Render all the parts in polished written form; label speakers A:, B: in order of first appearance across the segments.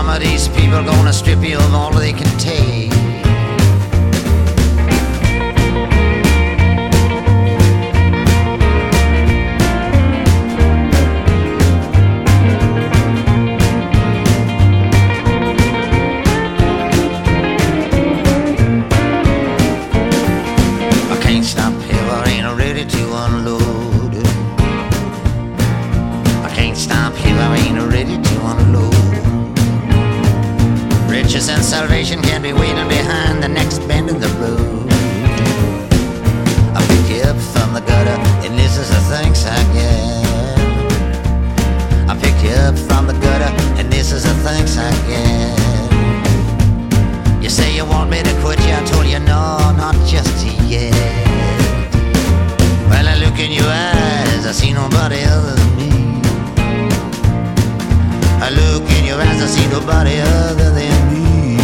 A: of these people gonna strip you of all they can take. And salvation can't be waiting behind the next bend of the road. I pick you up from the gutter, and this is the thanks I get. I pick you up from the gutter, and this is the thanks I get. You say you want me to quit you, I told you no, not just yet. Well, I look in your eyes, I see nobody other than me. I look in your eyes, I see nobody other than me.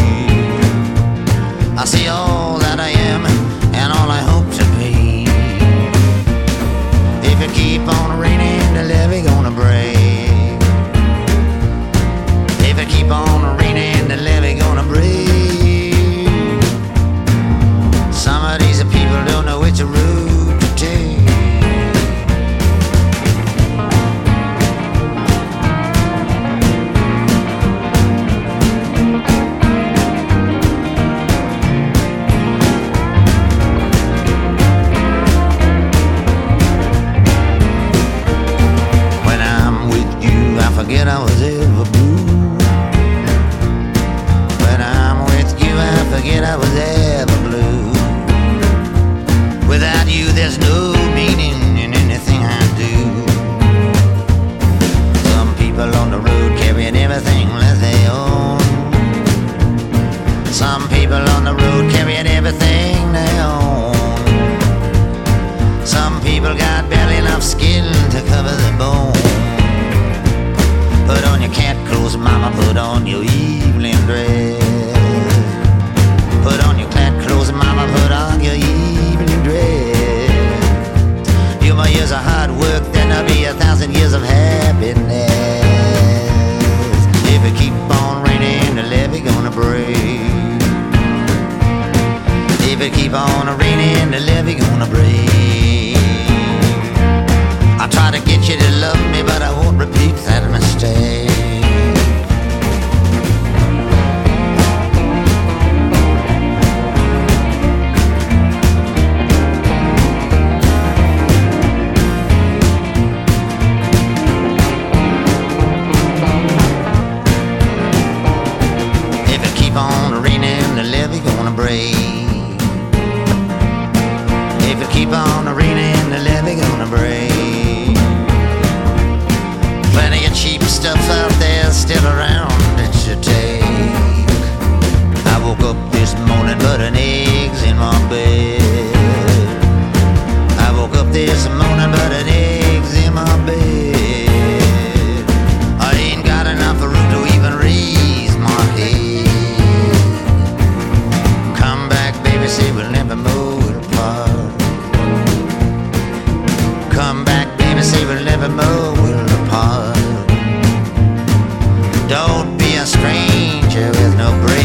A: I see all that I am and all I hope to be. If you keep on raining, the levee gonna break. If you keep on raining, the levee gonna break. Some of these people don't know which route to take. Forget I was ever blue. When I'm with you, I forget I was ever blue. Without you, there's no meaning in anything I do. Some people on the road carrying everything that they own. Some people on the road carrying everything they own. Some people got barely enough skin to cover their bone. Put on your cat clothes, mama, put on your evening dress. Put on your cat clothes, mama, put on your evening dress. Few more years of hard work, then there'll be 1,000 years of happiness. If it keep on raining, the levee gonna break. If it keep on raining, the levee gonna break. I try to get you to love me, but I won't repeat that mistake. If it keep on raining, the levee gonna break. If it keep on raining, the levee gonna break. Plenty of cheap stuff out there still around that you take. I woke up this morning but an egg's in my bed. I woke up this morning but an egg's in my bed. I ain't got enough room to even raise my head. Come back, baby, say we'll never move apart. Come back, baby, say we'll never move apart. Don't be a stranger with no bread.